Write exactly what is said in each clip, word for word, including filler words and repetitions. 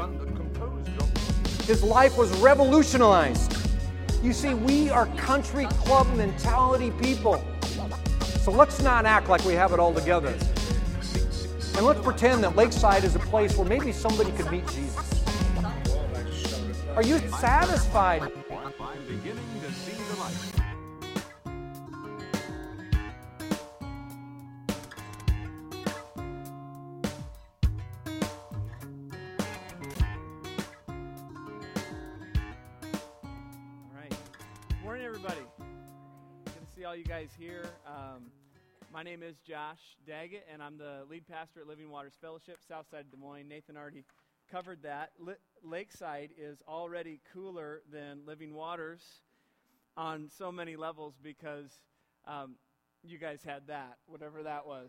His life was revolutionized. You see, we are country club mentality people. So let's not act like we have it all together. And let's pretend that Lakeside is a place where maybe somebody could meet Jesus. Are you satisfied? I'm beginning to see the light. All you guys here. Um, my name is Josh Daggett, and I'm the lead pastor at Living Waters Fellowship, Southside Des Moines. Nathan already covered that. L- Lakeside is already cooler than Living Waters on so many levels because um, you guys had that, whatever that was.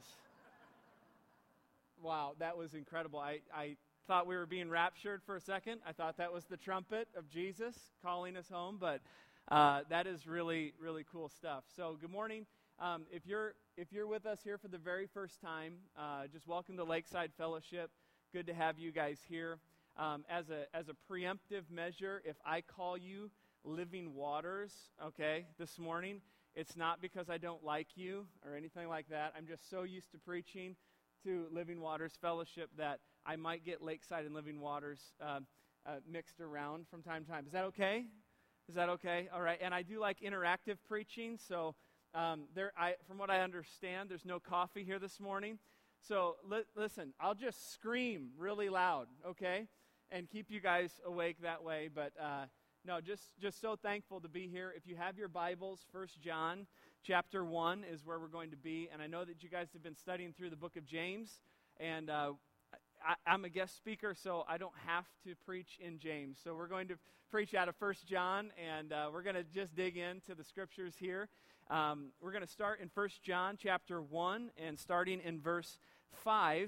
Wow, that was incredible. I, I thought we were being raptured for a second. I thought that was the trumpet of Jesus calling us home, but Uh, that is really, really cool stuff. So, good morning. Um, if you're if you're with us here for the very first time, uh, just welcome to Lakeside Fellowship. Good to have you guys here. Um, as a as a preemptive measure, if I call you Living Waters, okay, this morning, it's not because I don't like you or anything like that. I'm just so used to preaching to Living Waters Fellowship that I might get Lakeside and Living Waters uh, uh, mixed around from time to time. Is that okay? Is that okay? All right. And I do like interactive preaching. So um, there, I, from what I understand, there's no coffee here this morning. So li- listen, I'll just scream really loud, okay, and keep you guys awake that way. But uh, no, just just so thankful to be here. If you have your Bibles, First John chapter one is where we're going to be. And I know that you guys have been studying through the book of James. And uh, I, I'm a guest speaker, so I don't have to preach in James. So we're going to preach out of First John, and uh, we're going to just dig into the scriptures here. Um, we're going to start in First John chapter one and starting in verse five.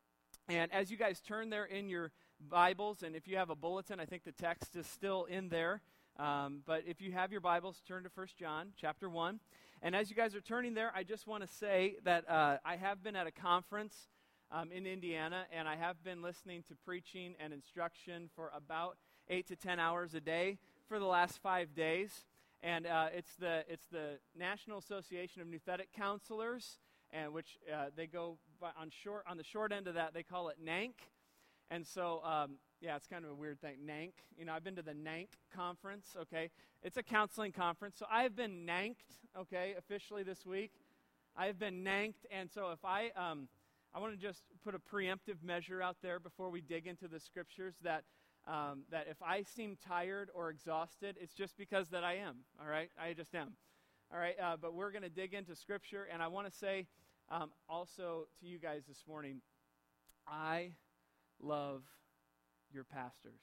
And as you guys turn there in your Bibles, and if you have a bulletin, I think the text is still in there. Um, but if you have your Bibles, turn to First John chapter one. And as you guys are turning there, I just want to say that uh, I have been at a conference um, in Indiana, and I have been listening to preaching and instruction for about eight to ten hours a day for the last five days. And uh, it's the it's the National Association of Nouthetic Counselors, and which uh, they go by on short on the short end of that, they call it N A N C. And so, um, yeah, it's kind of a weird thing, N A N C. You know, I've been to the N A N C conference, okay? It's a counseling conference. So I have been N A N C'd, okay, officially this week. I have been N A N C'd, and so if I, um, I want to just put a preemptive measure out there before we dig into the scriptures that Um, that if I seem tired or exhausted, it's just because that I am, all right? I just am, all right? Uh, but we're going to dig into Scripture, and I want to say um, also to you guys this morning, I love your pastors,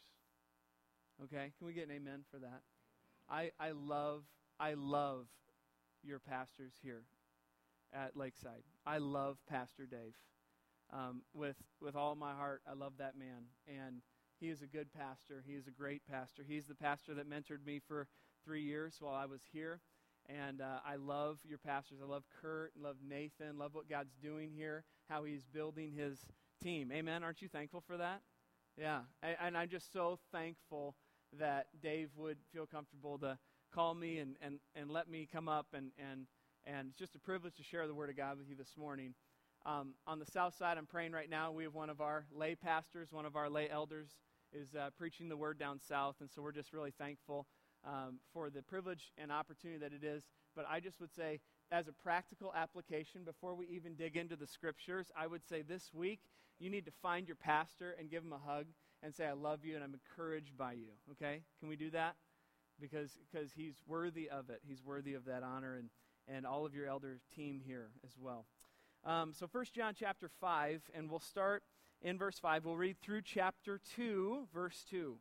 okay? Can we get an amen for that? I, I love, I love your pastors here at Lakeside. I love Pastor Dave. Um, with, with all my heart, I love that man, and he is a good pastor. He is a great pastor. He's the pastor that mentored me for three years while I was here. And uh, I love your pastors. I love Kurt, love Nathan, love what God's doing here, how he's building his team. Amen? Aren't you thankful for that? Yeah. I, and I'm just so thankful that Dave would feel comfortable to call me and, and, and let me come up. And, and, and it's just a privilege to share the Word of God with you this morning. Um, on the south side, I'm praying right now. We have one of our lay pastors, one of our lay elders, is uh, preaching the Word down south, and so we're just really thankful um, for the privilege and opportunity that it is. But I just would say, as a practical application, before we even dig into the Scriptures, I would say this week, you need to find your pastor and give him a hug and say, I love you and I'm encouraged by you, okay? Can we do that? Because because he's worthy of it. He's worthy of that honor, and, and all of your elder team here as well. Um, so First John chapter five, and we'll start in verse five. We'll read through chapter two, verse two.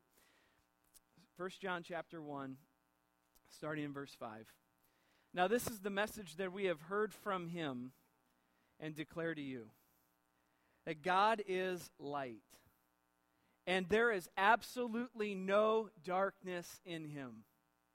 First John chapter one, starting in verse five. Now this is the message that we have heard from him and declare to you, that God is light, and there is absolutely no darkness in him.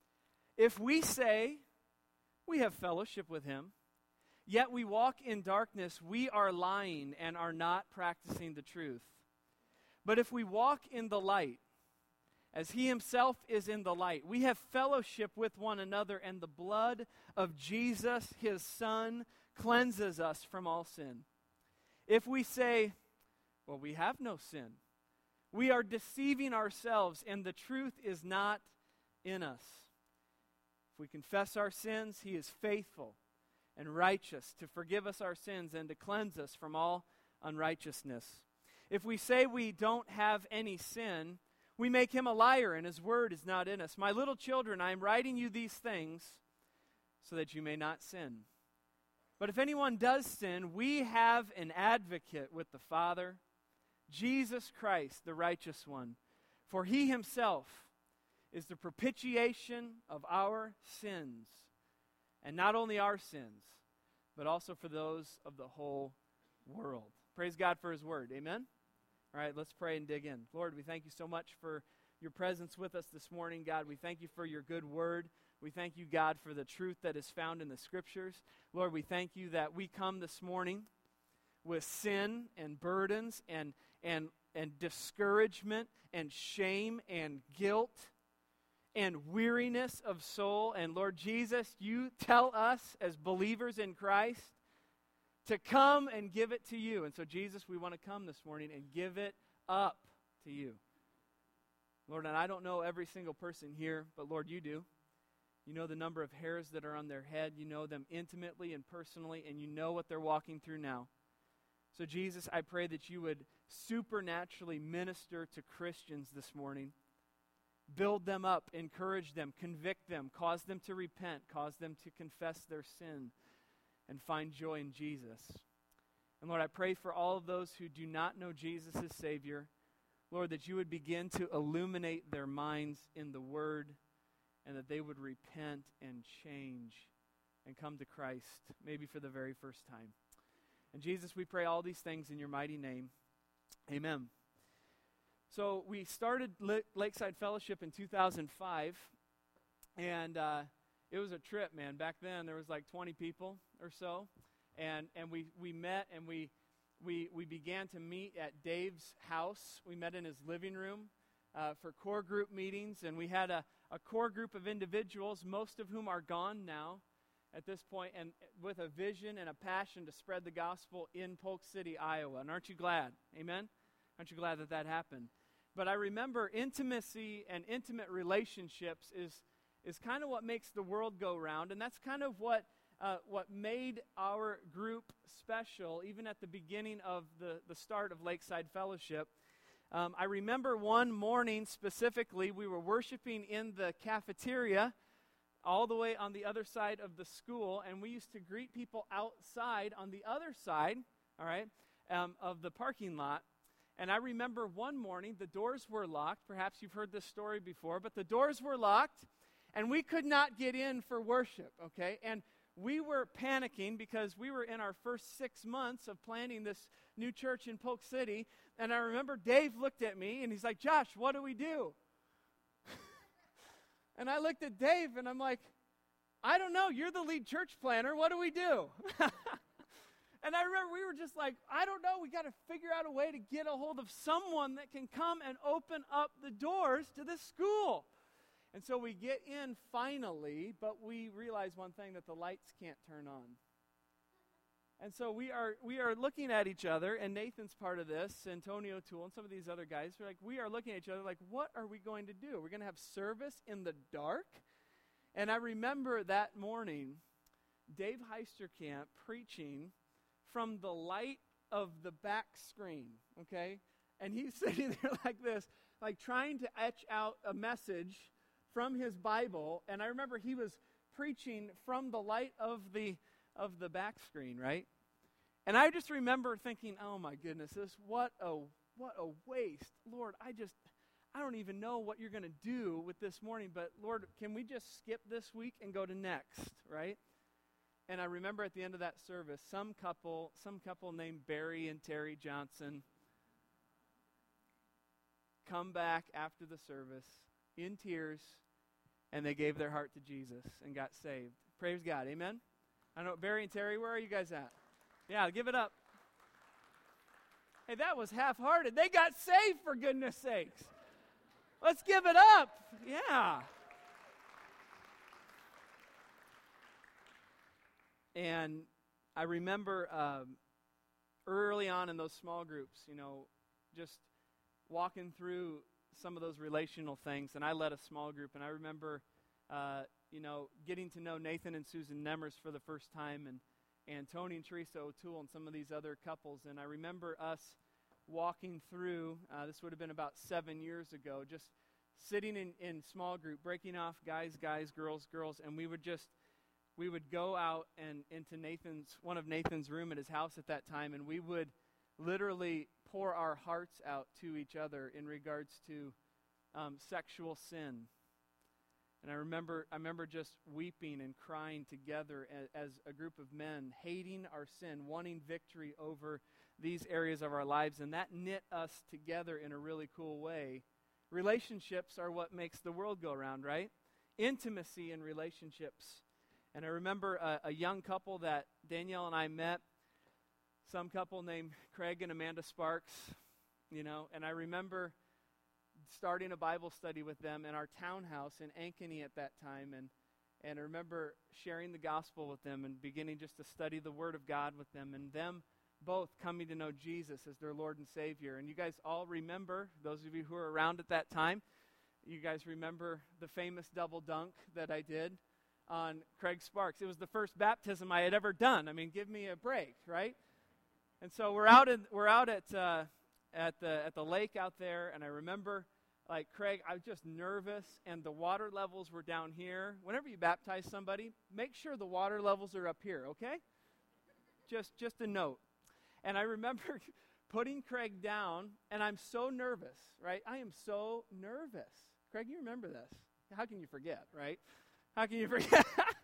If we say we have fellowship with him, yet we walk in darkness, we are lying and are not practicing the truth. But if we walk in the light, as he himself is in the light, we have fellowship with one another, and the blood of Jesus, his Son, cleanses us from all sin. If we say, well, we have no sin, we are deceiving ourselves, and the truth is not in us. If we confess our sins, he is faithful and righteous to forgive us our sins and to cleanse us from all unrighteousness. If we say we don't have any sin, we make him a liar, and his word is not in us. My little children, I am writing you these things so that you may not sin. But if anyone does sin, we have an advocate with the Father, Jesus Christ, the righteous one. For he himself is the propitiation of our sins, and not only our sins, but also for those of the whole world. Praise God for his word. Amen? All right, let's pray and dig in. Lord, we thank you so much for your presence with us this morning. God, we thank you for your good word. We thank you, God, for the truth that is found in the Scriptures. Lord, we thank you that we come this morning with sin and burdens and and and discouragement and shame and guilt and weariness of soul. And Lord Jesus, you tell us as believers in Christ to come and give it to you. And so, Jesus, we want to come this morning and give it up to you. Lord, and I don't know every single person here, but Lord, you do. You know the number of hairs that are on their head. You know them intimately and personally, and you know what they're walking through now. So, Jesus, I pray that you would supernaturally minister to Christians this morning. Build them up, encourage them, convict them, cause them to repent, cause them to confess their sin, and find joy in Jesus. And Lord, I pray for all of those who do not know Jesus as Savior, Lord, that you would begin to illuminate their minds in the Word, and that they would repent and change and come to Christ, maybe for the very first time. And Jesus, we pray all these things in your mighty name. Amen. So we started Lakeside Fellowship in two thousand five, and uh, it was a trip, man. Back then, there was like twenty people or so, and and we, we met, and we, we, we began to meet at Dave's house. We met in his living room uh, for core group meetings, and we had a, a core group of individuals, most of whom are gone now at this point, and with a vision and a passion to spread the gospel in Polk City, Iowa. And aren't you glad? Amen? Aren't you glad that that happened? But I remember intimacy and intimate relationships is is kind of what makes the world go round, and that's kind of what uh, what made our group special, even at the beginning of the, the start of Lakeside Fellowship. Um, I remember one morning specifically, we were worshiping in the cafeteria all the way on the other side of the school, and we used to greet people outside on the other side, all right, um, of the parking lot. And I remember one morning, the doors were locked. Perhaps you've heard this story before, but the doors were locked, and we could not get in for worship, okay? And we were panicking because we were in our first six months of planning this new church in Polk City, and I remember Dave looked at me, and he's like, Josh, what do we do? And I looked at Dave, and I'm like, I don't know. You're the lead church planner. What do we do? And I remember we were just like, I don't know. We got to figure out a way to get a hold of someone that can come and open up the doors to this school. And so we get in finally, but we realize one thing, that the lights can't turn on. And so we are we are looking at each other, and Nathan's part of this, Antonio Toole, and some of these other guys. We're like, we are looking at each other like, what are we going to do? We're going to have service in the dark? And I remember that morning, Dave Heisterkamp preaching from the light of the back screen, okay? And he's sitting there like this, like trying to etch out a message from his Bible. And I remember he was preaching from the light of the of the back screen, right? And I just remember thinking, oh my goodness, this what a what a waste. Lord, I just I don't even know what you're going to do with this morning, but Lord, can we just skip this week and go to next, right? And I remember at the end of that service, some couple, some couple named Barry and Terry Johnson come back after the service in tears, and they gave their heart to Jesus and got saved. Praise God, amen? I don't know, Barry and Terry, where are you guys at? Yeah, give it up. Hey, that was half-hearted. They got saved, for goodness sakes. Let's give it up. Yeah. And I remember um, early on in those small groups, you know, just walking through some of those relational things. And I led a small group, and I remember, uh, you know, getting to know Nathan and Susan Nemers for the first time, and and Tony and Teresa O'Toole and some of these other couples. And I remember us walking through, uh, this would have been about seven years ago, just sitting in, in small group, breaking off guys, guys, girls, girls, and we would just, we would go out and into Nathan's, one of Nathan's room at his house at that time, and we would literally pour our hearts out to each other in regards to um, sexual sin. And I remember I remember just weeping and crying together as, as a group of men, hating our sin, wanting victory over these areas of our lives, and that knit us together in a really cool way. Relationships are what makes the world go around, right? Intimacy in relationships. And I remember a, a young couple that Danielle and I met, some couple named Craig and Amanda Sparks, you know, and I remember starting a Bible study with them in our townhouse in Ankeny at that time, and and I remember sharing the gospel with them and beginning just to study the Word of God with them, and them both coming to know Jesus as their Lord and Savior. And you guys all remember, those of you who were around at that time, you guys remember the famous double dunk that I did on Craig Sparks. It was the first baptism I had ever done. I mean, give me a break, right? And so we're out in, we're out at uh, at the at the lake out there, and I remember, like, Craig, I was just nervous, and the water levels were down here. Whenever you baptize somebody, make sure the water levels are up here, okay? Just just a note. And I remember putting Craig down, and I'm so nervous, right? I am so nervous. Craig, you remember this. How can you forget, right? How can you forget?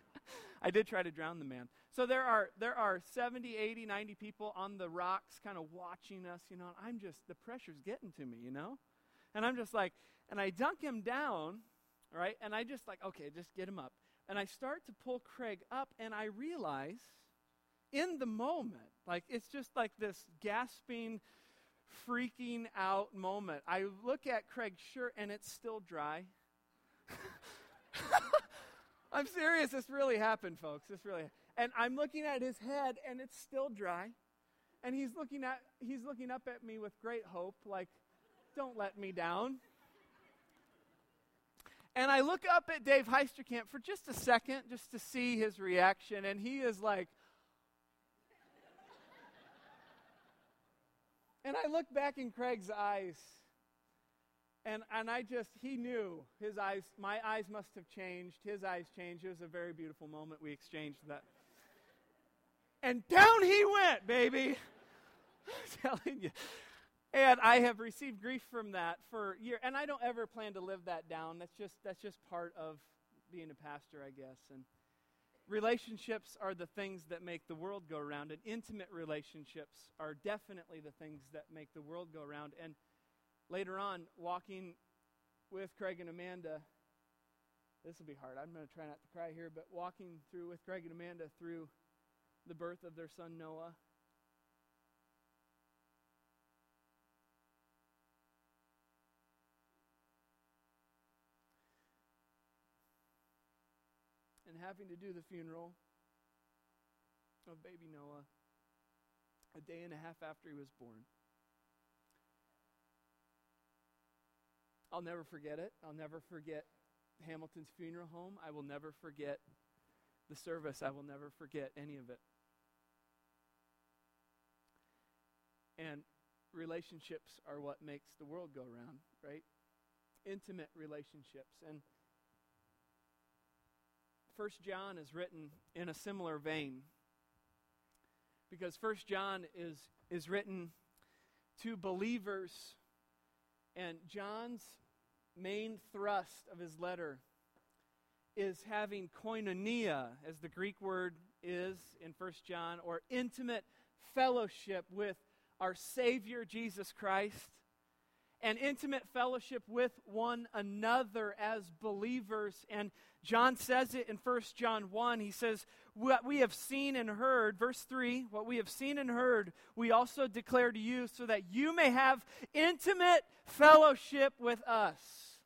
I did try to drown the man. So there are there are seventy, eighty, ninety people on the rocks kind of watching us, you know, and I'm just, the pressure's getting to me, you know? And I'm just like, and I dunk him down, right? And I just like, okay, just get him up. And I start to pull Craig up, and I realize in the moment, like, it's just like this gasping, freaking out moment. I look at Craig's shirt, and it's still dry. I'm serious. This really happened, folks. This really. And I'm looking at his head, and it's still dry. And he's looking at he's looking up at me with great hope, like, don't let me down. And I look up at Dave Heisterkamp for just a second, just to see his reaction, and he is like, and I look back in Craig's eyes, and and I just, he knew, his eyes, my eyes must have changed, his eyes changed. It was a very beautiful moment. We exchanged that. And down he went, baby. I'm telling you. And I have received grief from that for years, and I don't ever plan to live that down. That's just that's just part of being a pastor, I guess. And relationships are the things that make the world go around, and intimate relationships are definitely the things that make the world go around. And later on, walking with Craig and Amanda, this will be hard. I'm going to try not to cry here, but walking through with Craig and Amanda through the birth of their son Noah. And having to do the funeral of baby Noah a day and a half after he was born. I'll never forget it. I'll never forget Hamilton's funeral home. I will never forget the service. I will never forget any of it. And relationships are what makes the world go around, right? Intimate relationships. And First John is written in a similar vein, because First John is is written to believers, and John's main thrust of his letter is having koinonia, as the Greek word is in First John, or intimate fellowship with our Savior Jesus Christ, and intimate fellowship with one another as believers. And John says it in First John one. He says, what we have seen and heard, verse three, what we have seen and heard, we also declare to you so that you may have intimate fellowship with us.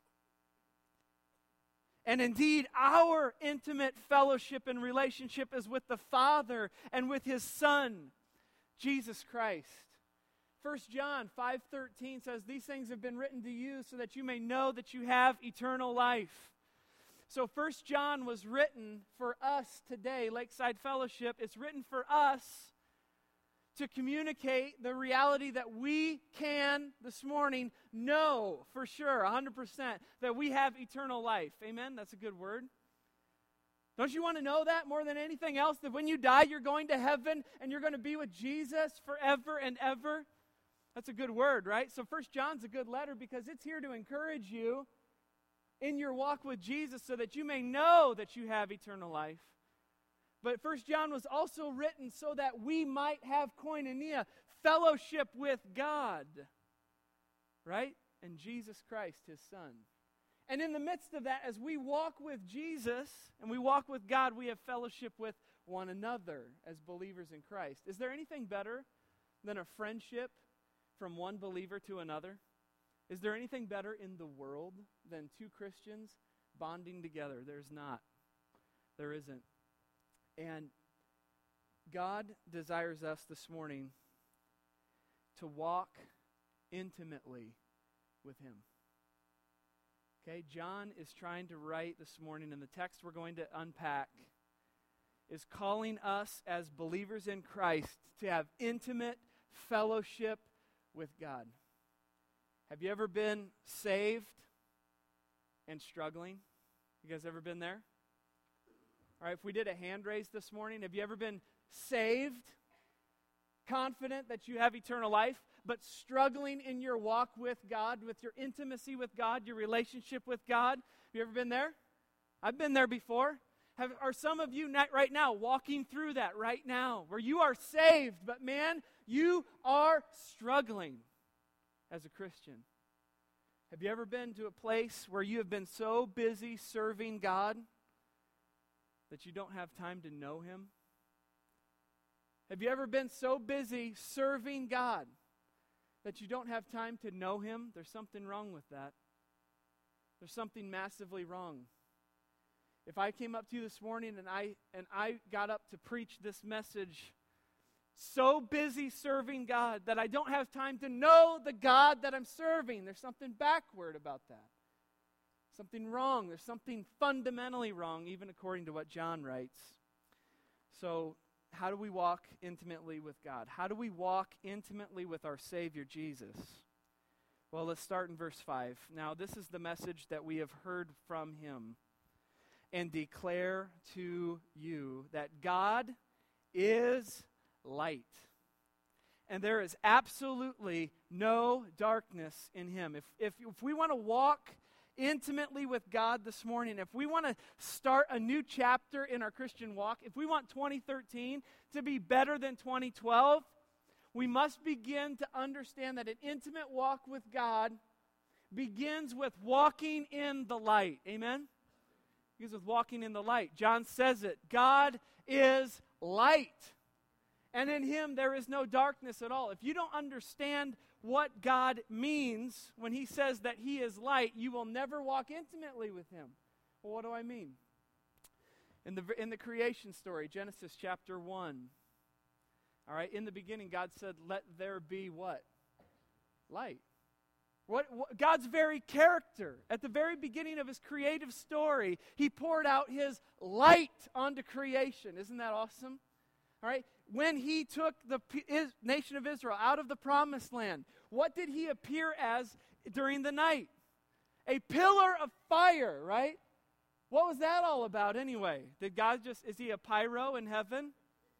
And indeed, our intimate fellowship and relationship is with the Father and with His Son, Jesus Christ. First John five thirteen says, these things have been written to you so that you may know that you have eternal life. So First John was written for us today, Lakeside Fellowship. It's written for us to communicate the reality that we can, this morning, know for sure, one hundred percent, that we have eternal life. Amen? That's a good word. Don't you want to know that more than anything else? That when you die, you're going to heaven and you're going to be with Jesus forever and ever? That's a good word, right? So First John's a good letter because it's here to encourage you in your walk with Jesus so that you may know that you have eternal life. But First John was also written so that we might have koinonia, fellowship with God, right? And Jesus Christ, His Son. And in the midst of that, as we walk with Jesus and we walk with God, we have fellowship with one another as believers in Christ. Is there anything better than a friendship from one believer to another? Is there anything better in the world than two Christians bonding together? There's not. There isn't. And God desires us this morning to walk intimately with Him. Okay, John is trying to write this morning, and the text we're going to unpack is calling us as believers in Christ to have intimate fellowship with God. Have you ever been saved and struggling? You guys ever been there? All right, if we did a hand raise this morning, have you ever been saved, confident that you have eternal life, but struggling in your walk with God, with your intimacy with God, your relationship with God? Have you ever been there? I've been there before. Have, are some of you not right now walking through that right now, where you are saved, but man, you are struggling as a Christian? Have you ever been to a place where you have been so busy serving God that you don't have time to know Him? Have you ever been so busy serving God that you don't have time to know Him? There's something wrong with that. There's something massively wrong. If I came up to you this morning and I and I got up to preach this message, so busy serving God that I don't have time to know the God that I'm serving, there's something backward about that. Something wrong. There's something fundamentally wrong, even according to what John writes. So, how do we walk intimately with God? How do we walk intimately with our Savior, Jesus? Well, let's start in verse five. Now, this is the message that we have heard from Him and declare to you that God is light, and there is absolutely no darkness in Him. If, if, if we want to walk intimately with God this morning, if we want to start a new chapter in our Christian walk, if we want twenty thirteen to be better than twenty twelve, we must begin to understand that an intimate walk with God begins with walking in the light. Amen? Begins with walking in the light. John says it. God is light, and in Him there is no darkness at all. If you don't understand what God means when He says that He is light, you will never walk intimately with Him. Well, what do I mean? In the in the creation story, Genesis chapter one, all right, in the beginning God said, let there be what? Light. What, what God's very character, at the very beginning of His creative story, He poured out His light onto creation. Isn't that awesome? All right, when He took the P- is, nation of Israel out of the promised land, what did He appear as during the night? A pillar of fire, right? What was that all about anyway? Did God just, is He a pyro in heaven?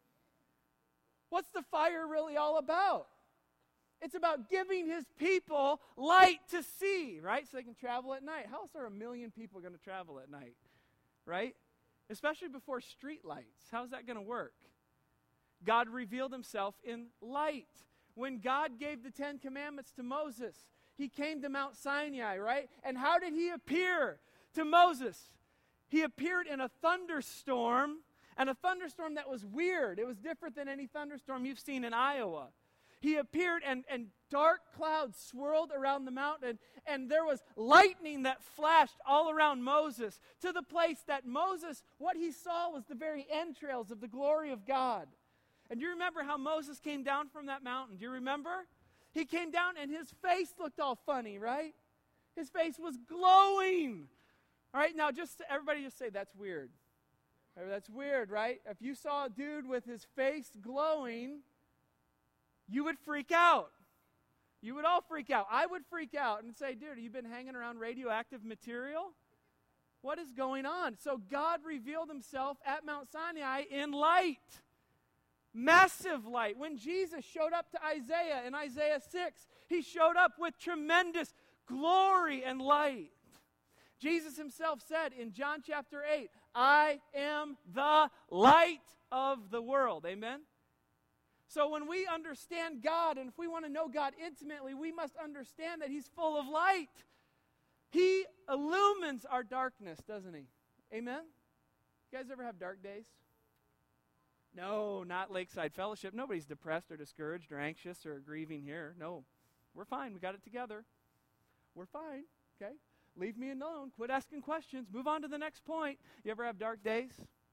What's the fire really all about? It's about giving His people light to see, right? So they can travel at night. How else are a million people going to travel at night, right? Especially before street lights. How's that going to work? God revealed Himself in light. When God gave the Ten Commandments to Moses, He came to Mount Sinai, right? And how did He appear to Moses? He appeared in a thunderstorm And a thunderstorm that was weird. It was different than any thunderstorm you've seen in Iowa. He appeared, and, and dark clouds swirled around the mountain, and there was lightning that flashed all around Moses, to the place that Moses, what he saw was the very entrails of the glory of God. And do you remember how Moses came down from that mountain? Do you remember? He came down, and his face looked all funny, right? His face was glowing. All right, now just everybody just say, that's weird. That's weird, right? If you saw a dude with his face glowing, you would freak out. You would all freak out. I would freak out and say, dude, have you been hanging around radioactive material? What is going on? So God revealed himself at Mount Sinai in light. Massive light. When Jesus showed up to Isaiah in Isaiah six, he showed up with tremendous glory and light. Jesus himself said in John chapter eight, I am the light of the world. Amen? So when we understand God, and if we want to know God intimately, we must understand that he's full of light. He illumines our darkness, doesn't he? Amen? You guys ever have dark days? No, not Lakeside Fellowship. Nobody's depressed or discouraged or anxious or grieving here. No, we're fine. We got it together. We're fine, okay? Leave me alone. Quit asking questions. Move on to the next point. You ever have dark days?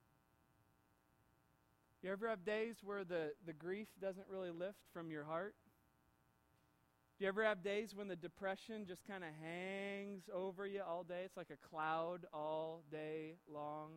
You ever have days where the, the grief doesn't really lift from your heart? Do you ever have days when the depression just kind of hangs over you all day? It's like a cloud all day long.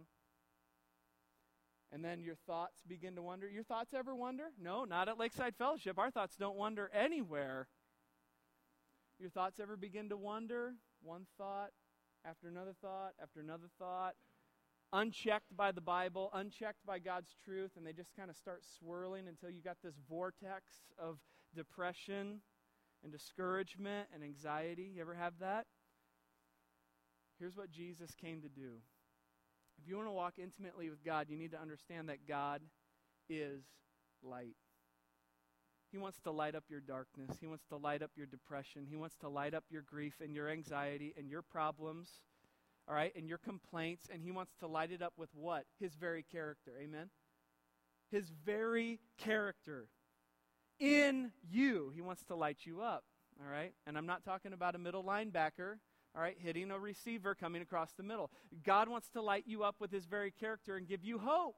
And then your thoughts begin to wander. Your thoughts ever wander? No, not at Lakeside Fellowship. Our thoughts don't wander anywhere. Your thoughts ever begin to wander? One thought after another thought after another thought. Unchecked by the Bible, unchecked by God's truth, and they just kind of start swirling until you got this vortex of depression and discouragement and anxiety. You ever have that? Here's what Jesus came to do. If you want to walk intimately with God, you need to understand that God is light. He wants to light up your darkness. He wants to light up your depression. He wants to light up your grief and your anxiety and your problems, all right, and your complaints, and he wants to light it up with what? His very character, amen? His very character in you. He wants to light you up, all right? And I'm not talking about a middle linebacker, all right, hitting a receiver coming across the middle. God wants to light you up with his very character and give you hope.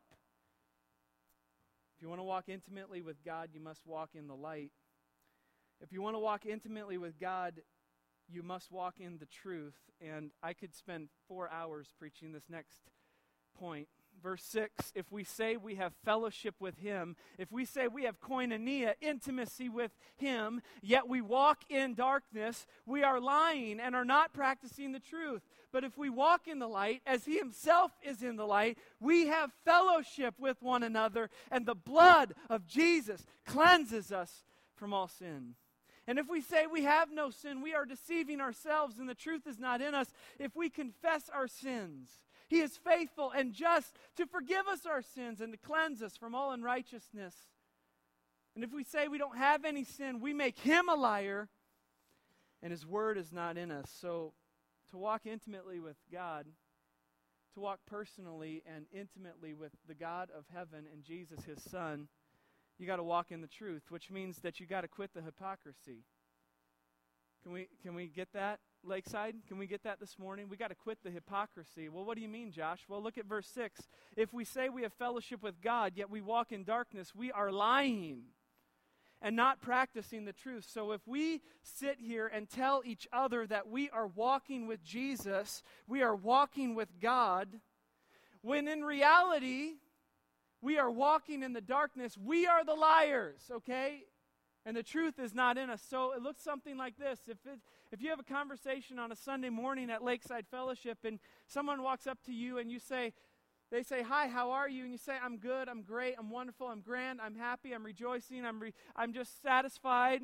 If you want to walk intimately with God, you must walk in the light. If you want to walk intimately with God, you must walk in the truth. And I could spend four hours preaching this next point. Verse six, if we say we have fellowship with him, if we say we have koinonia, intimacy with him, yet we walk in darkness, we are lying and are not practicing the truth. But if we walk in the light, as he himself is in the light, we have fellowship with one another, and the blood of Jesus cleanses us from all sin. And if we say we have no sin, we are deceiving ourselves, and the truth is not in us. If we confess our sins, he is faithful and just to forgive us our sins and to cleanse us from all unrighteousness. And if we say we don't have any sin, we make him a liar, and his word is not in us. So to walk intimately with God, to walk personally and intimately with the God of heaven and Jesus, his son, you got to walk in the truth, which means that you got to quit the hypocrisy. Can we can we get that, Lakeside? Can we get that this morning? We got to quit the hypocrisy. Well, what do you mean, Josh? Well, look at verse six. If we say we have fellowship with God, yet we walk in darkness, we are lying and not practicing the truth. So if we sit here and tell each other that we are walking with Jesus, we are walking with God, when in reality we are walking in the darkness, we are the liars, okay? And the truth is not in us. So it looks something like this. If it, if you have a conversation on a Sunday morning at Lakeside Fellowship and someone walks up to you and you say, they say, hi, how are you? And you say, I'm good, I'm great, I'm wonderful, I'm grand, I'm happy, I'm rejoicing, I'm, re- I'm just satisfied.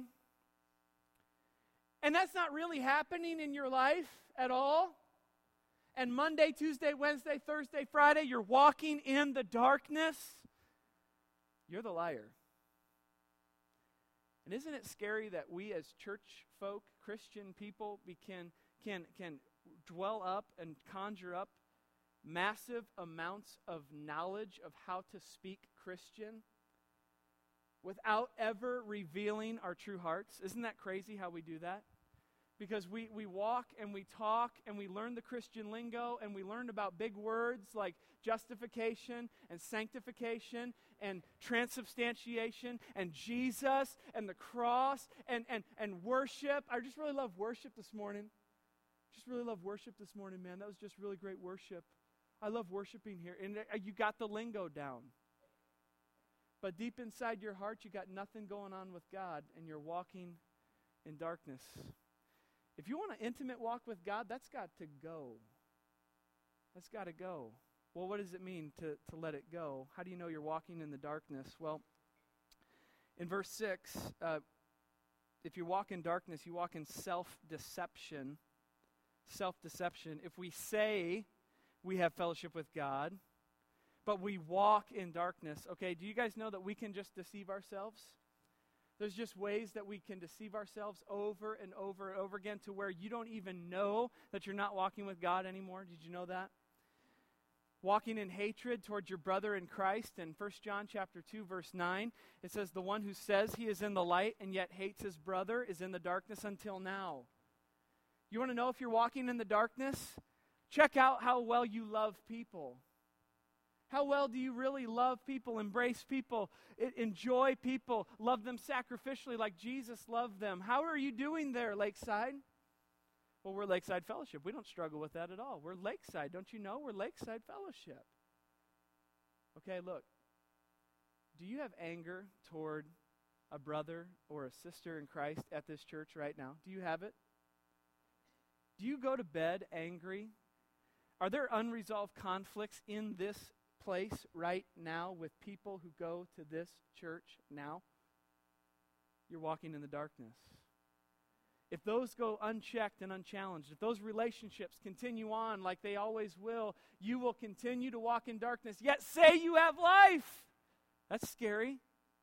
And that's not really happening in your life at all. And Monday, Tuesday, Wednesday, Thursday, Friday, you're walking in the darkness. You're the liar. And isn't it scary that we as church folk, Christian people, we can, can, can dwell up and conjure up massive amounts of knowledge of how to speak Christian without ever revealing our true hearts? Isn't that crazy how we do that? Because we, we walk and we talk and we learn the Christian lingo and we learn about big words like justification and sanctification and transubstantiation and Jesus and the cross and, and, and worship. I just really love worship this morning. Just really love worship this morning, man. That was just really great worship. I love worshiping here. And uh, you got the lingo down. But deep inside your heart, you got nothing going on with God and you're walking in darkness. If you want an intimate walk with God, that's got to go. That's got to go. Well, what does it mean to, to let it go? How do you know you're walking in the darkness? Well, in verse six, uh, if you walk in darkness, you walk in self-deception. Self-deception. If we say we have fellowship with God, but we walk in darkness, okay, do you guys know that we can just deceive ourselves? There's just ways that we can deceive ourselves over and over and over again to where you don't even know that you're not walking with God anymore. Did you know that? Walking in hatred towards your brother in Christ. In First John chapter two, verse nine, it says, the one who says he is in the light and yet hates his brother is in the darkness until now. You want to know if you're walking in the darkness? Check out how well you love people. How well do you really love people, embrace people, I- enjoy people, love them sacrificially like Jesus loved them? How are you doing there, Lakeside? Well, we're Lakeside Fellowship. We don't struggle with that at all. We're Lakeside. Don't you know? We're Lakeside Fellowship. Okay, look. Do you have anger toward a brother or a sister in Christ at this church right now? Do you have it? Do you go to bed angry? Are there unresolved conflicts in this place right now with people who go to this church now? You're walking in the darkness. If those go unchecked and unchallenged, if those relationships continue on like they always will, you will continue to walk in darkness, yet say you have life. That's scary.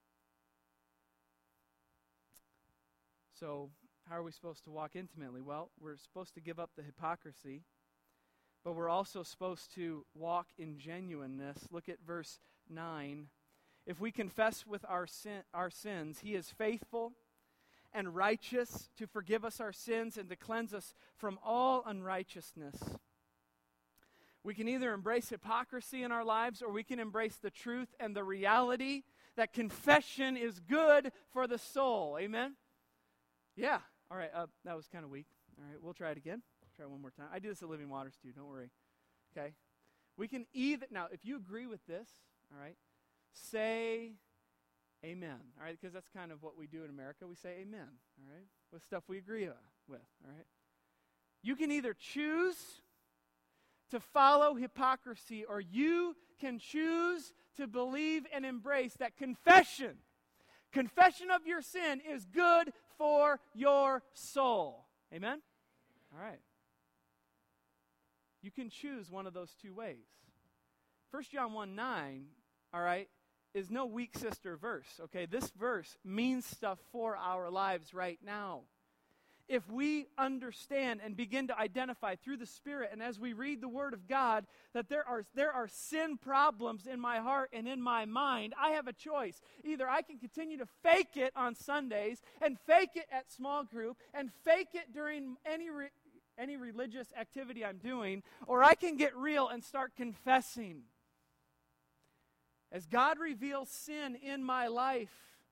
So, how are we supposed to walk intimately? Well, we're supposed to give up the hypocrisy, but we're also supposed to walk in genuineness. Look at verse nine. If we confess with our sin, our sins, he is faithful and righteous to forgive us our sins and to cleanse us from all unrighteousness. We can either embrace hypocrisy in our lives or we can embrace the truth and the reality that confession is good for the soul. Amen? Yeah. All right. Uh, that was kind of weak. All right. We'll try it again. Try it one more time. I do this at Living Waters too. Don't worry. Okay. We can either, now if you agree with this, all right, say amen. All right. Because that's kind of what we do in America. We say amen. All right. With stuff we agree uh, with. All right. You can either choose to follow hypocrisy or you can choose to believe and embrace that confession. Confession of your sin is good for your soul. Amen? All right. You can choose one of those two ways. First John one nine, all right, is no weak sister verse, okay? This verse means stuff for our lives right now. If we understand and begin to identify through the Spirit and as we read the Word of God that there are, there are sin problems in my heart and in my mind, I have a choice. Either I can continue to fake it on Sundays and fake it at small group and fake it during any, re, any religious activity I'm doing, or I can get real and start confessing. As God reveals sin in my life,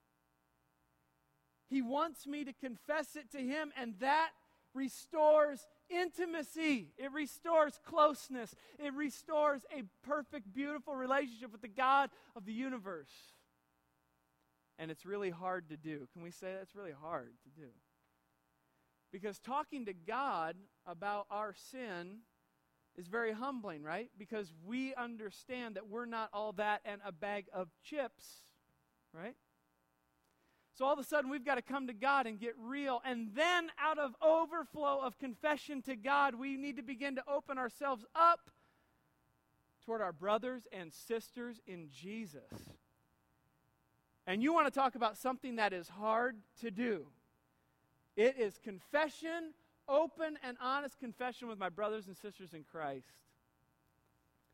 He wants me to confess it to Him, and that restores intimacy. It restores closeness. It restores a perfect, beautiful relationship with the God of the universe. And it's really hard to do. Can we say that's really hard to do? Because talking to God about our sin is very humbling, right? Because we understand that we're not all that and a bag of chips, right? So all of a sudden, we've got to come to God and get real. And then out of overflow of confession to God, we need to begin to open ourselves up toward our brothers and sisters in Jesus. And you want to talk about something that is hard to do. It is confession, open and honest confession with my brothers and sisters in Christ.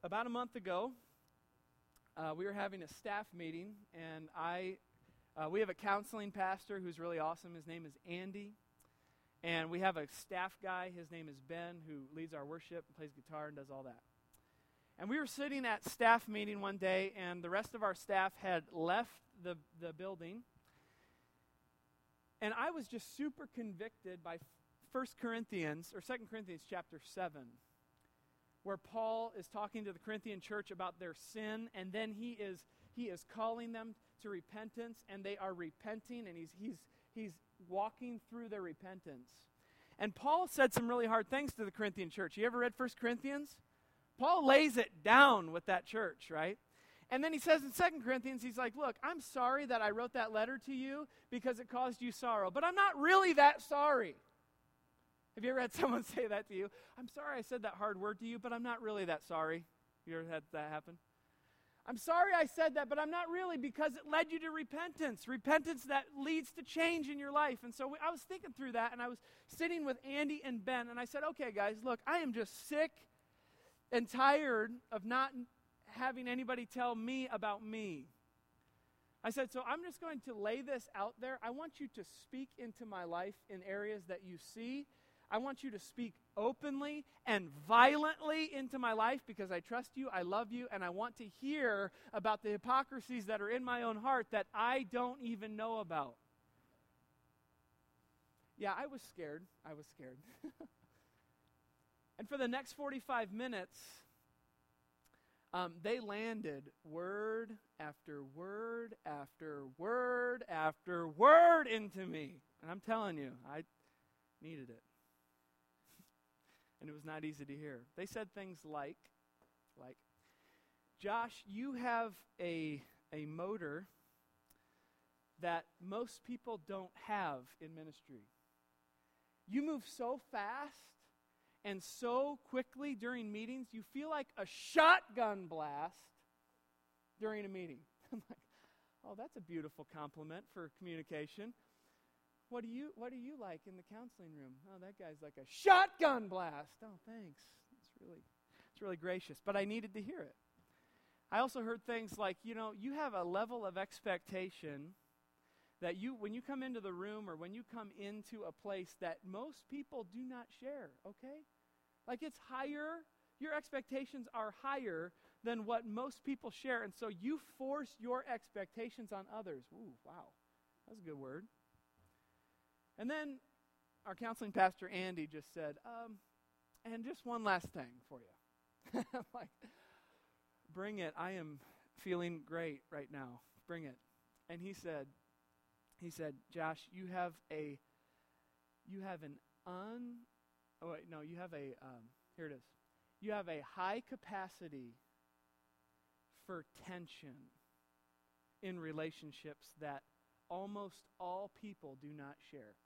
about a month ago, uh, we were having a staff meeting, and I, uh, we have a counseling pastor who's really awesome. His name is Andy, and we have a staff guy. His name is Ben, who leads our worship and plays guitar and does all that. And we were sitting at staff meeting one day, and the rest of our staff had left the, the building, and I was just super convicted by First Corinthians, or Second Corinthians chapter seven, where Paul is talking to the Corinthian church about their sin, and then he is he is calling them to repentance, and they are repenting, and he's he's he's walking through their repentance. And Paul said some really hard things to the Corinthian church. You ever read First Corinthians? Paul lays it down with that church, right? And then he says in Second Corinthians, he's like, look, I'm sorry that I wrote that letter to you because it caused you sorrow, but I'm not really that sorry. Have you ever had someone say that to you? I'm sorry I said that hard word to you, but I'm not really that sorry. You ever had that happen? I'm sorry I said that, but I'm not really, because it led you to repentance. Repentance that leads to change in your life. And so we, I was thinking through that, and I was sitting with Andy and Ben, and I said, okay, guys, look, I am just sick and tired of not having anybody tell me about me. I said, so I'm just going to lay this out there. I want you to speak into my life in areas that you see. I want you to speak openly and violently into my life because I trust you, I love you, and I want to hear about the hypocrisies that are in my own heart that I don't even know about. Yeah, I was scared. I was scared. And for the next forty-five minutes, um, they landed word after word after word after word into me. And I'm telling you, I needed it. And it was not easy to hear. They said things like, like, Josh, you have a, a motor that most people don't have in ministry. You move so fast and so quickly during meetings, you feel like a shotgun blast during a meeting. I'm like, oh, that's a beautiful compliment for communication. What do you what do you like in the counseling room? Oh, that guy's like a shotgun blast. Oh, thanks. It's really it's really gracious. But I needed to hear it. I also heard things like, you know, you have a level of expectation that you, when you come into the room or when you come into a place that most people do not share, okay? Like it's higher, your expectations are higher than what most people share, and so you force your expectations on others. Ooh, wow, that's a good word. And then our counseling pastor, Andy, just said, um, and just one last thing for you. I'm like, bring it. I am feeling great right now. Bring it. And he said, he said, Josh, you have a, you have an un, oh wait, no, you have a, um, here it is. You have a high capacity for tension in relationships that almost all people do not share.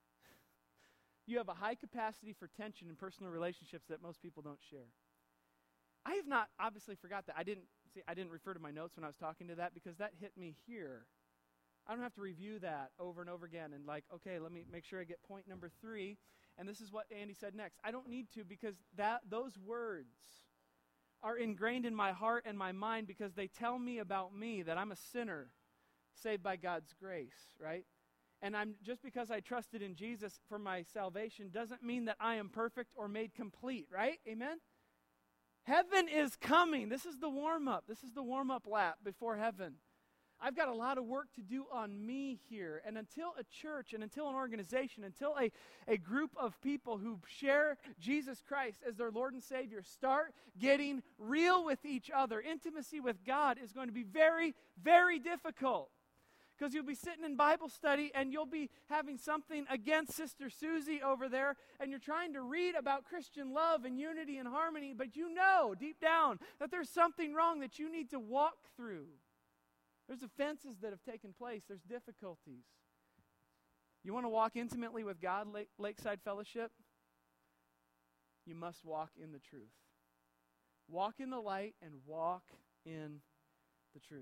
You have a high capacity for tension in personal relationships that most people don't share. I have not obviously forgot that. I didn't see. I didn't refer to my notes when I was talking to that because that hit me here. I don't have to review that over and over again and like, okay, let me make sure I get point number three. And this is what Andy said next. I don't need to because that those words are ingrained in my heart and my mind because they tell me about me, that I'm a sinner saved by God's grace, right? And I'm just because I trusted in Jesus for my salvation doesn't mean that I am perfect or made complete, right? Amen? Heaven is coming. This is the warm-up. This is the warm-up lap before heaven. I've got a lot of work to do on me here. And until a church and until an organization, until a, a group of people who share Jesus Christ as their Lord and Savior start getting real with each other, intimacy with God is going to be very, very difficult. Because you'll be sitting in Bible study and you'll be having something against Sister Susie over there, and you're trying to read about Christian love and unity and harmony, but you know deep down that there's something wrong that you need to walk through. There's offenses that have taken place. There's difficulties. You want to walk intimately with God, Lake, Lakeside Fellowship? You must walk in the truth. Walk in the light and walk in the truth.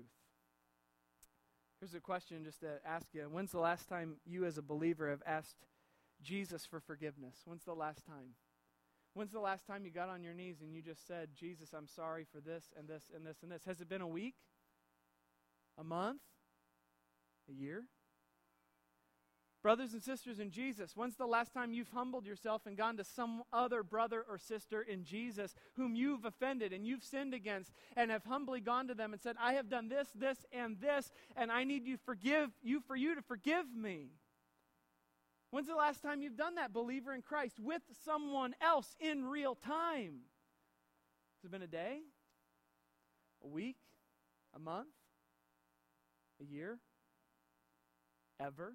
Here's a question just to ask you. When's the last time you as a believer have asked Jesus for forgiveness? When's the last time? When's the last time you got on your knees and you just said, Jesus, I'm sorry for this and this and this and this? Has it been a week? A month? A year? Brothers and sisters in Jesus, when's the last time you've humbled yourself and gone to some other brother or sister in Jesus whom you've offended and you've sinned against and have humbly gone to them and said, I have done this, this, and this, and I need you forgive you for you to forgive me? When's the last time you've done that, believer in Christ, with someone else in real time? Has it been a day? A week? A month? A year? Ever?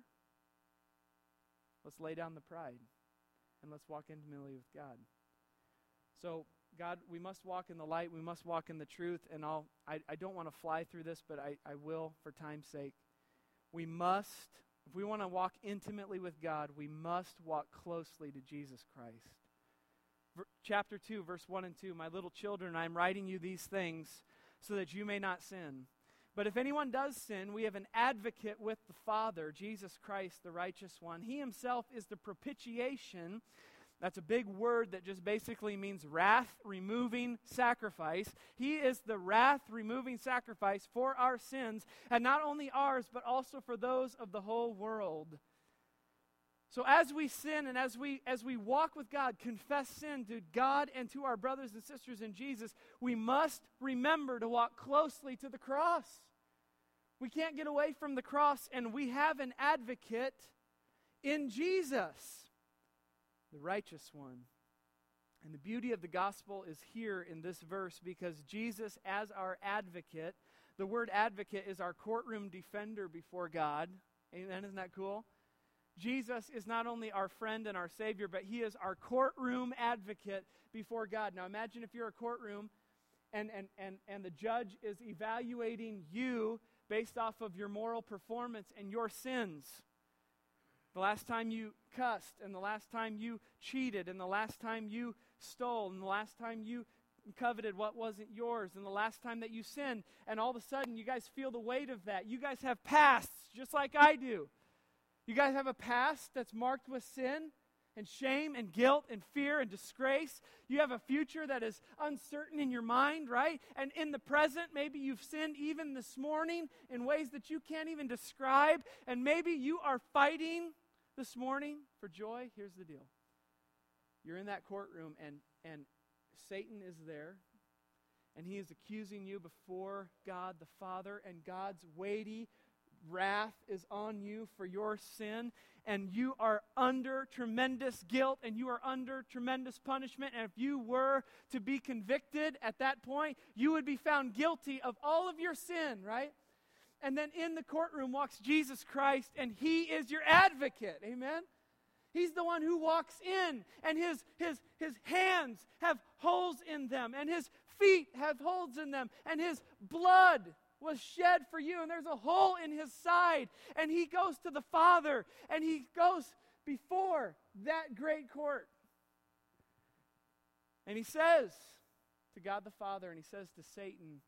Let's lay down the pride and let's walk intimately with God. So, God, we must walk in the light. We must walk in the truth. And I'll, I, I don't want to fly through this, but I, I will for time's sake. We must, if we want to walk intimately with God, we must walk closely to Jesus Christ. Ver, chapter two, verse one and two, my little children, I am writing you these things so that you may not sin. But if anyone does sin, we have an advocate with the Father, Jesus Christ, the righteous one. He himself is the propitiation. That's a big word that just basically means wrath-removing sacrifice. He is the wrath-removing sacrifice for our sins, and not only ours, but also for those of the whole world. So as we sin and as we as we walk with God, confess sin to God and to our brothers and sisters in Jesus, we must remember to walk closely to the cross. We can't get away from the cross, and we have an advocate in Jesus, the righteous one. And the beauty of the gospel is here in this verse, because Jesus as our advocate, the word advocate is our courtroom defender before God. Amen, isn't that cool? Jesus is not only our friend and our Savior, but He is our courtroom advocate before God. Now imagine if you're a courtroom and, and, and, and the judge is evaluating you based off of your moral performance and your sins. The last time you cussed, and the last time you cheated, and the last time you stole, and the last time you coveted what wasn't yours, and the last time that you sinned, and all of a sudden you guys feel the weight of that. You guys have pasts just like I do. You guys have a past that's marked with sin and shame and guilt and fear and disgrace. You have a future that is uncertain in your mind, right? And in the present, maybe you've sinned even this morning in ways that you can't even describe. And maybe you are fighting this morning for joy. Here's the deal. You're in that courtroom and, and Satan is there. And he is accusing you before God the Father, and God's weighty wrath is on you for your sin, and you are under tremendous guilt, and you are under tremendous punishment. And if you were to be convicted at that point, you would be found guilty of all of your sin, right? And then in the courtroom walks Jesus Christ, and He is your advocate. Amen? He's the one who walks in, and his, his, his hands have holes in them, and his feet have holes in them, and his blood was shed for you, and there's a hole in his side, and he goes to the Father, and he goes before that great court. And he says to God the Father, and he says to Satan,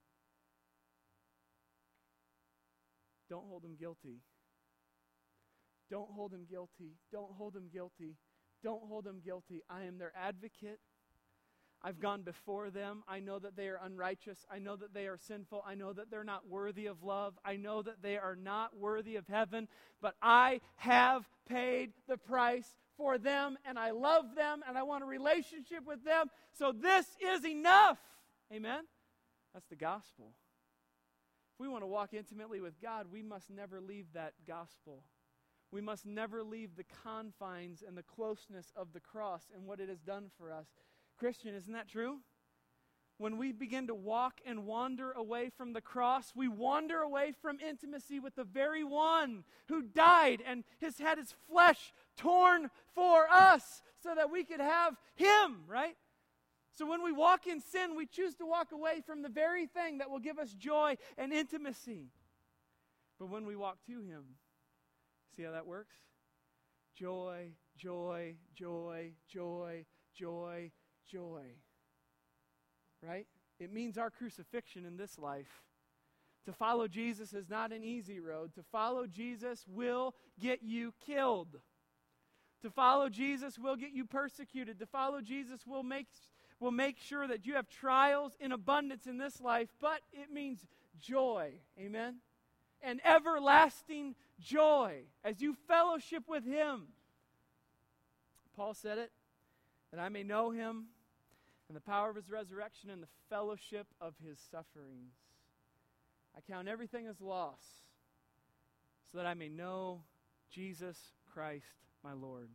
don't hold him guilty. Don't hold him guilty. Don't hold him guilty. Don't hold him guilty. I am their advocate. I've gone before them. I know that they are unrighteous. I know that they are sinful. I know that they're not worthy of love. I know that they are not worthy of heaven. But I have paid the price for them, and I love them, and I want a relationship with them. So this is enough. Amen? That's the gospel. If we want to walk intimately with God, we must never leave that gospel. We must never leave the confines and the closeness of the cross and what it has done for us. Christian, isn't that true? When we begin to walk and wander away from the cross, we wander away from intimacy with the very one who died and has had his flesh torn for us so that we could have him, right? So when we walk in sin, we choose to walk away from the very thing that will give us joy and intimacy. But when we walk to him, see how that works? Joy, joy, joy, joy, joy, joy. Right? It means our crucifixion in this life. To follow Jesus is not an easy road. To follow Jesus will get you killed. To follow Jesus will get you persecuted. To follow Jesus will make, will make sure that you have trials in abundance in this life, but it means joy. Amen? And everlasting joy as you fellowship with Him. Paul said it, that I may know Him and the power of His resurrection and the fellowship of His sufferings. I count everything as loss so that I may know Jesus Christ, my Lord.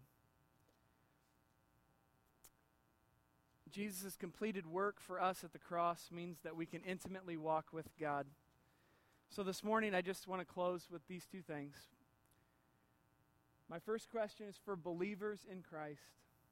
Jesus' completed work for us at the cross means that we can intimately walk with God. So this morning, I just want to close with these two things. My first question is for believers in Christ.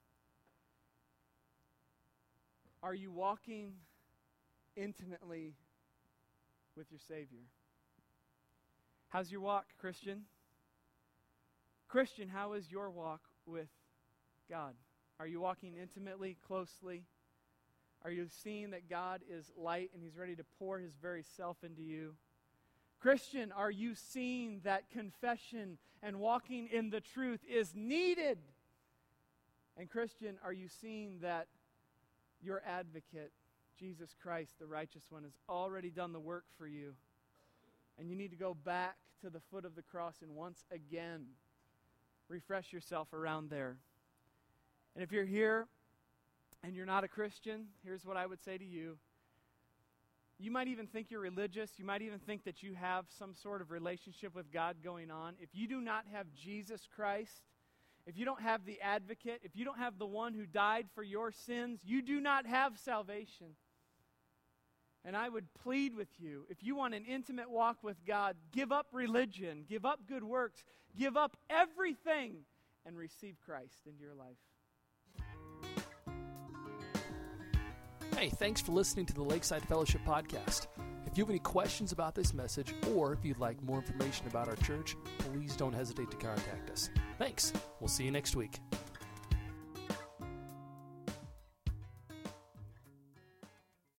Are you walking intimately with your Savior? How's your walk, Christian? Christian, how is your walk with God? Are you walking intimately, closely? Are you seeing that God is light and He's ready to pour His very self into you? Christian, are you seeing that confession and walking in the truth is needed? And Christian, are you seeing that your advocate, Jesus Christ, the righteous one, has already done the work for you? And you need to go back to the foot of the cross and once again refresh yourself around there. And if you're here and you're not a Christian, here's what I would say to you. You might even think you're religious. You might even think that you have some sort of relationship with God going on. If you do not have Jesus Christ, if you don't have the advocate, if you don't have the one who died for your sins, you do not have salvation. And I would plead with you, if you want an intimate walk with God, give up religion, give up good works, give up everything, and receive Christ into your life. Hey, thanks for listening to the Lakeside Fellowship Podcast. If you have any questions about this message, or if you'd like more information about our church, please don't hesitate to contact us. Thanks. We'll see you next week.